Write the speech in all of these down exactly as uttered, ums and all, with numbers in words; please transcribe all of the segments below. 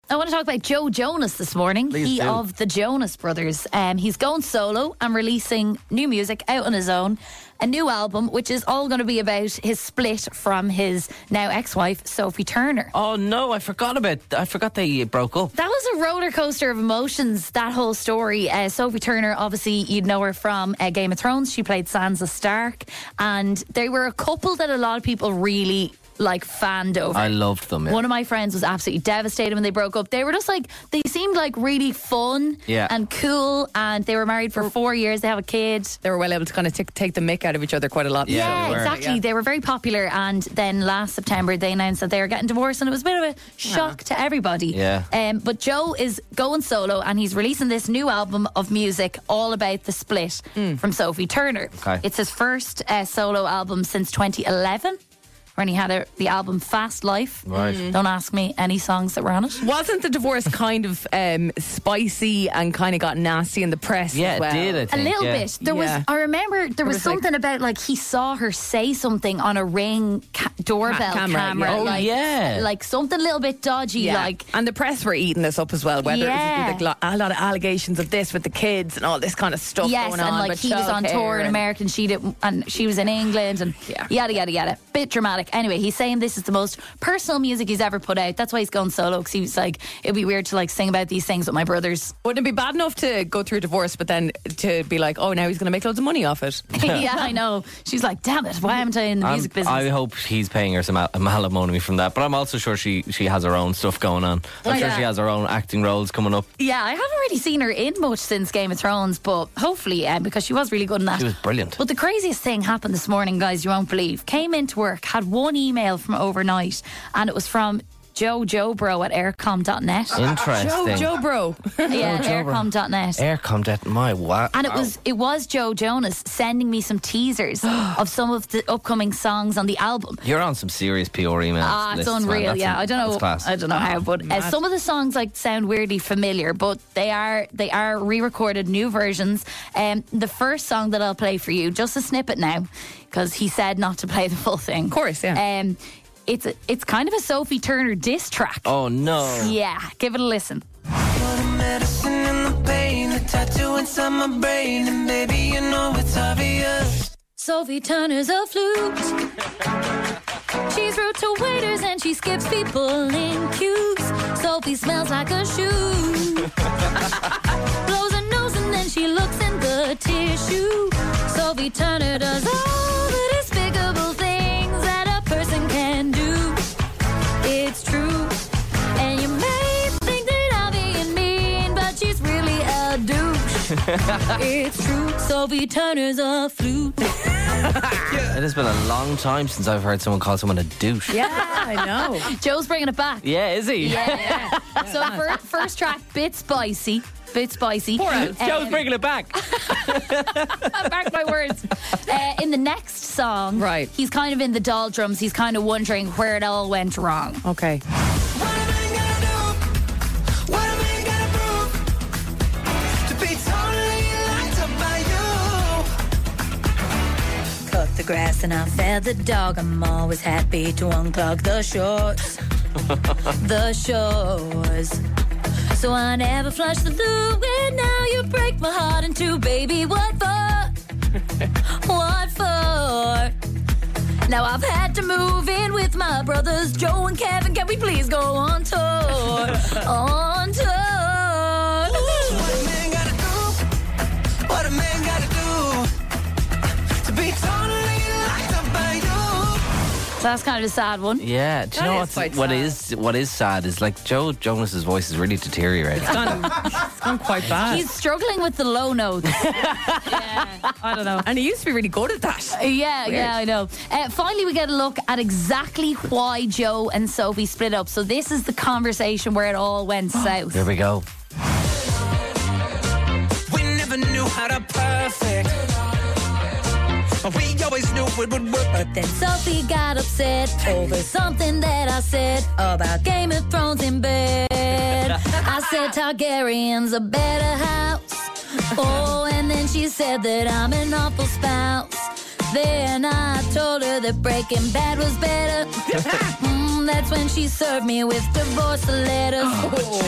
I want to talk about Joe Jonas this morning. Please he do. of the Jonas Brothers. Um, he's going solo and releasing new music out on his own. A new album, which is all going to be about his split from his now ex-wife, Sophie Turner. Oh no, I forgot about. I forgot they broke up. That was a roller coaster of emotions, that whole story. Uh, Sophie Turner, obviously, you'd know her from uh, Game of Thrones. She played Sansa Stark. And they were a couple that a lot of people really like fanned over. I loved them. Yeah. One of my friends was absolutely devastated when they broke up. They were just like, they seemed like really fun Yeah. and cool, and they were married for four years. They have a kid. They were well able to kind of t- take the mick out of each other quite a lot. Yeah, Yeah, they were. exactly. Yeah. They were very popular, and then last September they announced that they were getting divorced, and it was a bit of a shock to everybody. Yeah. Um, but Joe is going solo, and he's releasing this new album of music all about the split from Sophie Turner. Okay. It's his first uh, solo album since twenty eleven. When he had a, the album Fast Life. Right. Mm. Don't ask me any songs that were on it. Wasn't the divorce kind of um, spicy and kind of got nasty in the press Yeah, as well? it did. I A think, little yeah. bit. There Yeah. was. I remember there was, was like- something about like he saw her say something on a Ring ca- doorbell Ca- camera, camera. yeah. Oh, like, yeah. like something a little bit dodgy. Yeah. Like And the press were eating this up as well. Whether Yeah. it was like a lot of allegations of this with the kids and all this kind of stuff yes, going and on. like with he was on childcare tour in and- America, and she did, and she was in England, and Yeah. yada yada yada. Bit dramatic. Anyway, he's saying this is the most personal music he's ever put out. That's why he's going solo, because he was like, it'd be weird to like sing about these things with my brothers. Wouldn't it be bad enough to go through a divorce, but then to be like, oh, now he's going to make loads of money off it? Yeah, I know. She's like, damn it, why haven't I in the I'm- music business? I hope he's paying her some al- alimony from that, but I'm also sure she, she has her own stuff going on. I'm Oh, sure yeah. she has her own acting roles coming up. Yeah, I haven't really seen her in much since Game of Thrones, but hopefully, um, because she was really good in that. She was brilliant. But the craziest thing happened this morning, guys, you won't believe. Came into work, had one email from overnight, and it was from Joe Jobro at aircom dot net. Interesting. Joe, Joe, bro. Yeah, Jobro. aircom dot net. Aircom, that my wow. And it was it was Joe Jonas sending me some teasers of some of the upcoming songs on the album. You're on some serious P R emails. Ah, it's lists, man. unreal. That's Yeah, a- I don't know. that's class. I don't know how, but uh, some of the songs like sound weirdly familiar, but they are they are re-recorded new versions. Um, the first song that I'll play for you, just a snippet now, because he said not to play the full thing. Of course, yeah. Um, it's a, it's kind of a Sophie Turner diss track. Oh no. Yeah, give it a listen. The medicine and the pain, the tattoo inside my brain, and baby, you know it's obvious. Sophie Turner's a flute. She's rude to waiters and she skips people in queues. Sophie smells like a shoe. Blows her nose and then she looks in the tissue. Sophie Turner does all the despicable things that a person can do. It's true. And you may think that I'm being mean, but she's really a douche. It's true. Sophie Turner's a flute. It has been a long time since I've heard someone call someone a douche. Yeah, I know. Joe's bringing it back. Yeah, is he? Yeah, yeah. So fir- first track, bit spicy. Bit spicy. Poor Al. Joe's bringing it back. I back my words. Uh, in the next song, Right. he's kind of in the doldrums. He's kind of wondering where it all went wrong. Okay. What am I gonna do? What am I gonna prove? To be totally locked up by you. Cut the grass and I fed the dog. I'm always happy to unclog the shores. The shores. So I never flush the loo, and now you break my heart in two, baby. What for? What for? Now I've had to move in with my brothers Joe and Kevin. Can we please go on tour? On tour. What a man gotta do? What a man gotta do? To be totally locked up by you. So that's kind of a sad one. Yeah, do you That know is what's, quite what sad. is what is sad is like Joe Jonas's voice is really deteriorating. It's gone, it's gone quite bad. He's struggling with the low notes. Yeah, I don't know. and he used to be really good at that. Yeah, yeah, I know. Uh, finally, we get a look at exactly why Joe and Sophie split up. So this is the conversation where it all went south. Here we go. We never knew how to perfect. But we always knew it would work. But then Sophie got upset over something that I said about Game of Thrones in bed. I said Targaryen's a better house. Oh, and then she said that I'm an awful spouse. Then I told her that Breaking Bad was better. Mm, that's when she served me with divorce letters.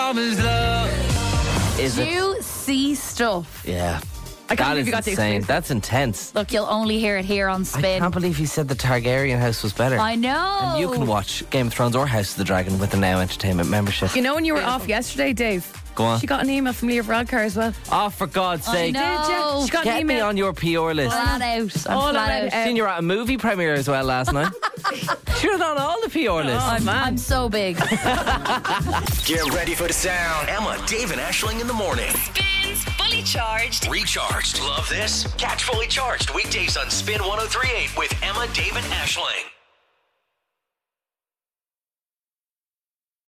promised love. Is it? Juicy stuff. Yeah. I can't That believe is you got the insane. exclusive. That's intense. Look, you'll only hear it here on I Spin. can't believe he said the Targaryen house was better. I know. And you can watch Game of Thrones or House of the Dragon with the Now Entertainment membership. You know when you were off yesterday, Dave? Go on. She got an email from Leah Varadkar as well. Oh, for God's I sake. know. She got Get an me email. on your P R list. Flat out. I'm All flat about out. it. Um, Seen you at a movie premiere as well last night. She was on all the P R lists. Oh, man. I'm so big. Get ready for the sound. Emma, Dave, and Ashling in the morning. Spins Fully Charged. Recharged. Love this? Catch Fully Charged weekdays on Spin one oh three point eight with Emma, Dave, and Ashling.